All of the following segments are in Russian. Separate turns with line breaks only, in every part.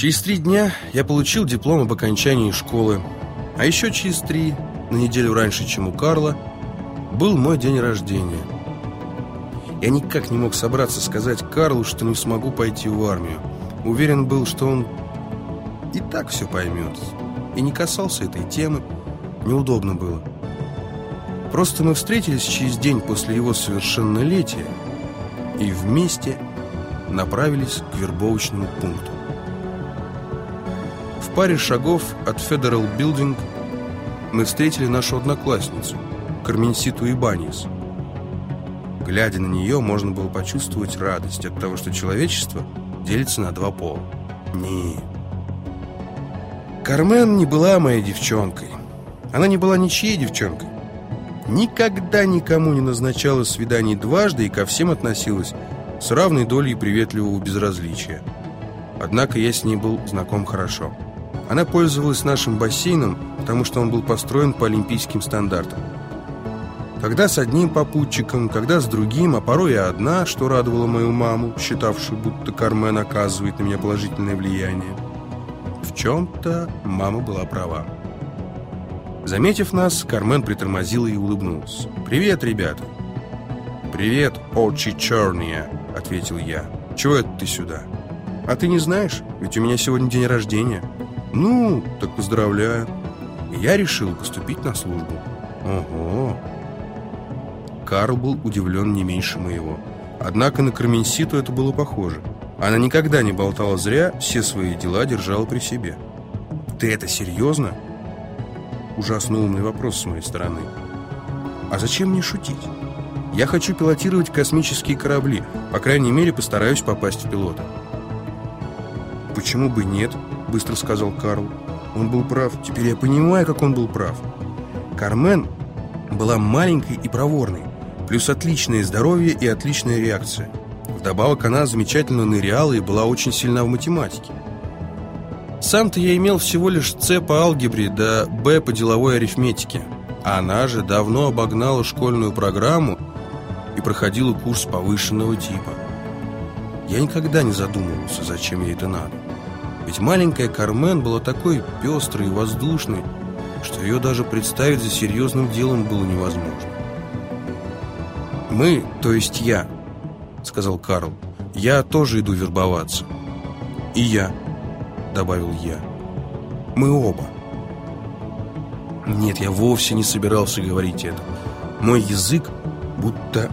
Через 3 дня я получил диплом об окончании школы. А еще через 3, на неделю раньше, чем у Карла, был мой день рождения. Я никак не мог собраться сказать Карлу, что не смогу пойти в армию. Уверен был, что он и так все поймет. И не касался этой темы. Неудобно было. Просто мы встретились через день после его совершеннолетия и вместе направились к вербовочному пункту. В паре шагов от Federal Building мы встретили нашу одноклассницу, Карменситу Ибаньес. Глядя на нее, можно было почувствовать радость от того, что человечество делится на 2 пола. Нет. Кармен не была моей девчонкой. Она не была ничьей девчонкой. Никогда никому не назначала свиданий дважды и ко всем относилась с равной долей приветливого безразличия. Однако я с ней был знаком хорошо. Она пользовалась нашим бассейном, потому что он был построен по олимпийским стандартам. Когда с одним попутчиком, когда с другим, а порой и одна, что радовало мою маму, считавшую, будто Кармен оказывает на меня положительное влияние. В чем-то мама была права. Заметив нас, Кармен притормозила и улыбнулась. «Привет, ребята!» «Привет, очи черные!» — ответил я. «Чего это ты сюда?» «А ты не знаешь? Ведь у меня сегодня день рождения». «Ну, так поздравляю». И я решил поступить на службу. «Ого!» Карл был удивлен не меньше моего. Однако на Карменситу это было похоже. Она никогда не болтала зря, все свои дела держала при себе. «Ты это серьезно?» Ужасно умный вопрос с моей стороны. «А зачем мне шутить? Я хочу пилотировать космические корабли. По крайней мере, постараюсь попасть в пилота». «Почему бы нет?» — быстро сказал Карл. Он был прав. Теперь я понимаю, как он был прав. Кармен была маленькой и проворной, плюс отличное здоровье и отличная реакция. Вдобавок она замечательно ныряла и была очень сильна в математике. Сам-то я имел всего лишь С по алгебре да Б по деловой арифметике. А она же давно обогнала школьную программу и проходила курс повышенного типа. Я никогда не задумывался, зачем ей это надо. Ведь маленькая Кармен была такой пестрой и воздушной, что ее даже представить за серьезным делом было невозможно. «Мы, то есть я», — сказал Карл, — «я тоже иду вербоваться». «И я», — добавил я. «Мы оба». Нет, я вовсе не собирался говорить это. Мой язык будто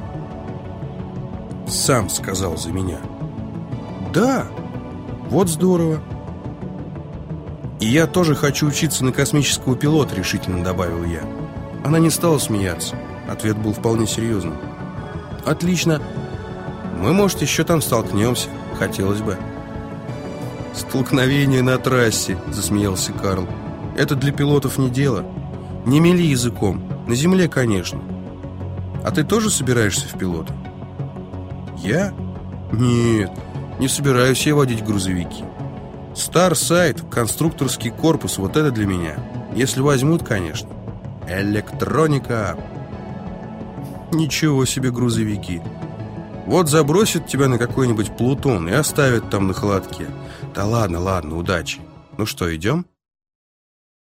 сам сказал за меня. «Да, вот здорово». «И я тоже хочу учиться на космического пилота», — решительно добавил я. Она не стала смеяться. Ответ был вполне серьезным. «Отлично. Мы, может, еще там столкнемся. Хотелось бы». «Столкновение на трассе», — засмеялся Карл. «Это для пилотов не дело. Не мели языком. На земле, конечно. А ты тоже собираешься в пилоты?» «Я? Нет, не собираюсь я водить грузовики. Старсайд, конструкторский корпус, вот это для меня. Если возьмут, конечно. Электроника. Ничего себе грузовики. Вот забросят тебя на какой-нибудь Плутон и оставят там на холодке. Да ладно, ладно, удачи. Ну что, идем?»